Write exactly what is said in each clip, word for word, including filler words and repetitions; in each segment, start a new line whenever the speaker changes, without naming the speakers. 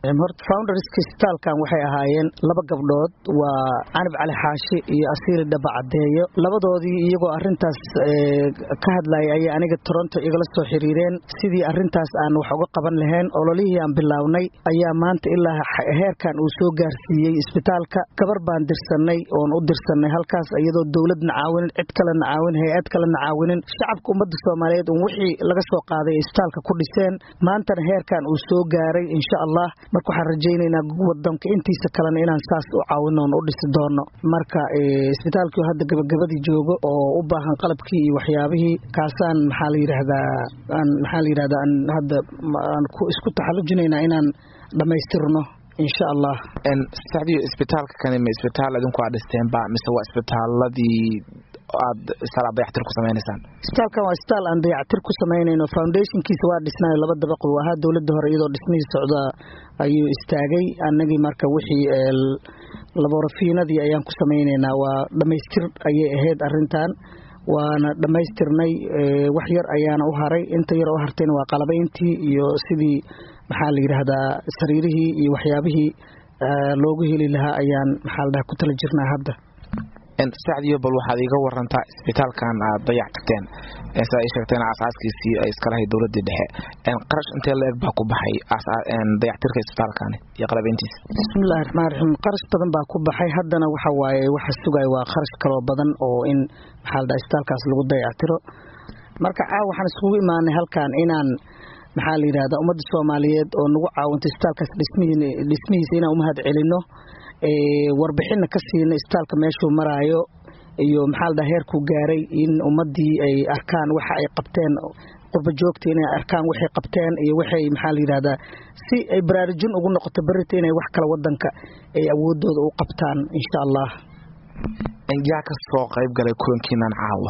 horta founders isbitaalkan waxay ahaayeen laba gabdhood waa Canab Cali Xaashi iyo Asiir Daba Cadeeyo labadoodii iyagoo arintaas ka hadlay ay aniga Toronto igala soo xiriireen sidii arintaas aan wax uga qaban lahayn ololihii aan bilawnay ayaa maanta ilaa heerkan uu soo gaarsiiyay isbitaalka gabar baan dirsanay oo u dirsanay halkaas iyadoo dawladna caawin cid kale caawin hay'ad kale caawinin shacabka ummadda Soomaaliyeed oo wixii laga soo qaaday isbitaalka ku dhiseen maanta heerkan uu soo gaaray insha Allah marka waxaan rajaynaynaa wadanka intiisa kale inaan saas u caawino oo u dhisi doono marka isbitaalku hadda gabagabadii joogo oo u baahan qalabkii iyo waxyaabihii kaasaan maxaa la yiraahdaa aan maxaa la yiraahdaa aan hadda aan ku isku taxallujinayna inaan dhameystirno insha Allah
en saxdiyo isbitaalka kan ma isbitaal adinku aad dhisteen ba mise waa isbitaaladii aad isla dayactir ku sameeynaysan
isbitaalka waa isbitaal aan dayactir ku sameeynayno foundationkiisa waa dhisnay laba dabaq waa ha dawladda hore iyadoo dhismihiisa socda ayuu istaagay anagii marka wixii laborafiinadii ayaan ku sameynaynaa waa dhameystir ayay ahayd arintan waana dhameystirnay wax yar ayaana u haray inta yar oo hartayna waa qalabayntii iyo sidii maxaa la yiraahdaa sariirihii iyo waxyaabihii loogu heli lahaa ayaan maxaa la ku tala jirnaa hadda
en saacadiyo bal waxaad iga warantaa isbitaalkan aad dayactirteen ee ay sheegteen asaaskiisii ay iska lahayd dawladda dhexe en qarash intee leeg baa ku baxay en dayactirka isbitaalkan iyo qalabayntiisa
bismillaahir rahmaanir rahiim qarash badan baa ku baxay haddana waxa waaye waxa sugay waa qarash kale badan oo in maxaa la isbitaalkaas lagu dayactiro marka caaw waxaan isugu imaanay halkan inaan maxaa la yiraahdaa ummadda Soomaaliyeed oo nagu caawintay isbitaalkaas dhismihiisa dhismihiisa inaan u mahad celino ee warbixinna ka siina isbitaalka meeshuu maraayo iyo maxaa la heerku gaaray in ummadii ay arkaan waxa ay qabteen qurba joogta inay arkaan waxay qabteen iyo waxay maxaa la yiraahdaa si ay baraarujin ugu noqoto barita inay wax kala wadanka ay awoodooda u qabtaan insha Allah
in yaa ka soo qayb galay kulankiinan caawa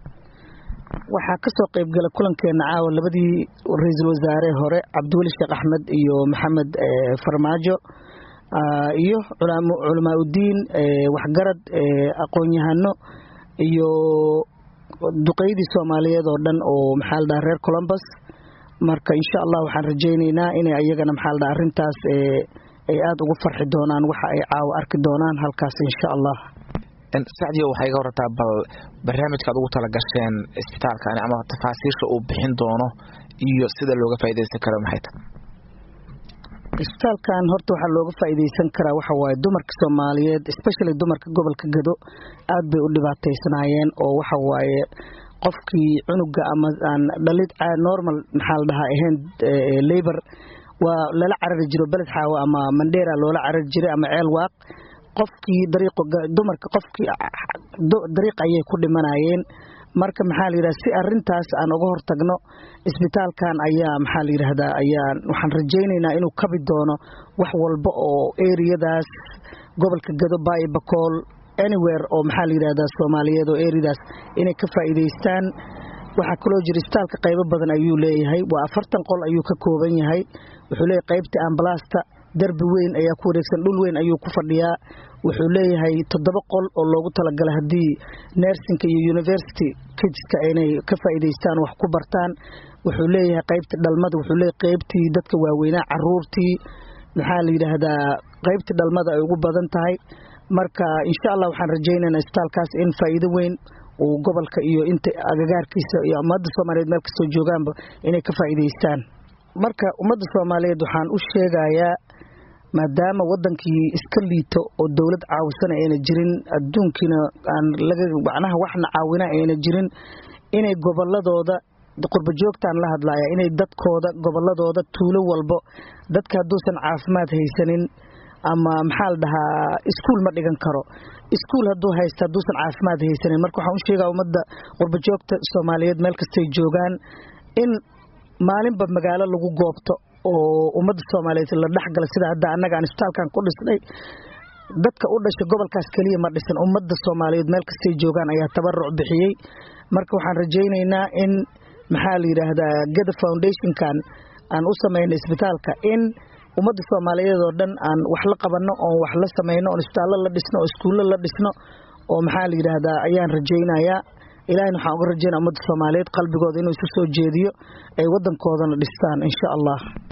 waxa ka soo qayb galay kulankeena caawa labadii ra'iisul wasaare hore Cabdiwali Sheekh Axmed iyo Maxamed Farmaajo iyo culamaa u diin waxgarad aqoon-yahano iyo duqeydii Soomaaliyeed oo dhan oo maxaa la reer Columbus marka insha Allah waxaan rajaynaynaa inay ayagana maxaa la arintaas ay aad ugu farxi doonaan waxa ay caawa arki doonaan halkaas insha Allah
en saacadiyo waxay iga wartaa bal barnaamijka aad ugu tala gasheen isbitaalkan ama tafaasiisha uu bixin doono iyo sida looga faa'iideysan karo maxay tahay
isbitaalkan horta waxa looga faa'iideysan karaa waxa waaye dumarka Soomaaliyeed especially dumarka gobolka Gado aad bay u dhibaataysanaayeen oo waxa waaye qofkii cunuga ama aan dhalid normal maxaa la dhahaa ahayn labor waa lala carari jiro balad xaawa ama Mandera loola carari jiray ama ceel waaq qofkii dariiqo dumarka qofkii dariiq ayay ku dhimanayeen marka maxaa la yiraahdaa si arintaas aan uga hortagno isbitaalkan ayaa maxaa la yiraahdaa ayaa waxaan rajaynaynaa inuu kabi doono wax walba oo area-daas gobolka Gado Bay Bakool anywhere oo maxaa la yiraahdaa Soomaaliyeed oo area-daas inay ka faa'iideystaan waxa kale oo jira isbitaalka qaybo badan ayuu leeyahay waa afartan qol ayuu ka kooban yahay wuxuu leeyahay qaybta ambulance darbi weyn ayaa ku wareegsan dhul weyn ayuu ku fadhiyaa wuxuu leeyahay toddoba qol oo loogu talagalay hadii nursing iyo university kidska inay ka faa'iideystaan wax ku bartaan wuxuu leeyahay qaybta dhalmada wuxuu leeyahay qaybtii dadka waaweynaa caruurtii maxaa la yiraahdaa qaybta dhalmada ay ugu badan tahay marka insha Allah waxaan rajaynaynaa isbitaalkaas in faa'iido weyn oo gobolka iyo inta agagaarkiisa iyo ummadda Soomaaliyeed meel kasta joogaanba inay ka faa'iideystaan marka ummadda Soomaaliyeed waxaan u sheegayaa maadaama wadankii iska liito oo dawlad caawisan ayna jirin adduunkina aan laga macnaha waxna caawina ayna jirin inay goboladooda qurba joogtaan la hadlaaya inay dadkooda goboladooda tuulo walbo dadka haduusan caafimaad haysanin ama maxaa la dhahaa iskuul ma dhigan karo iskuul haduu haysto haduusan caafimaad haysanin marka waxaan u sheegaa ummadda qurba joogta Soomaaliyeed meel kasta ay joogaan in maalinba magaalo lagu goobto oo ummadda Soomaaliyeed la dhaxgal sida hadda anaga aan isbitaalkan ku dhisnay dadka u dhashay gobolkaas kaliya ma dhisan ummadda Soomaaliyeed meel kasta ay joogaan ayaa tabaruc bixiyay marka waxaan rajaynaynaa in maxaa la yiraahdaa Gado Foundation kan aan u sameeyno isbitaalka in ummadda Soomaaliyeed oo dhan aan wax la qabano oo wax la sameeyno oo isbitaalo la dhisno oo iskuulo la dhisno oo maxaa la yiraahdaa ayaan rajaynayaa ilaahayna waxaan uga rajaynaa ummadda Soomaaliyeed qalbigooda inuu isu soo jeediyo ay wadankoodana dhistaan insha Allah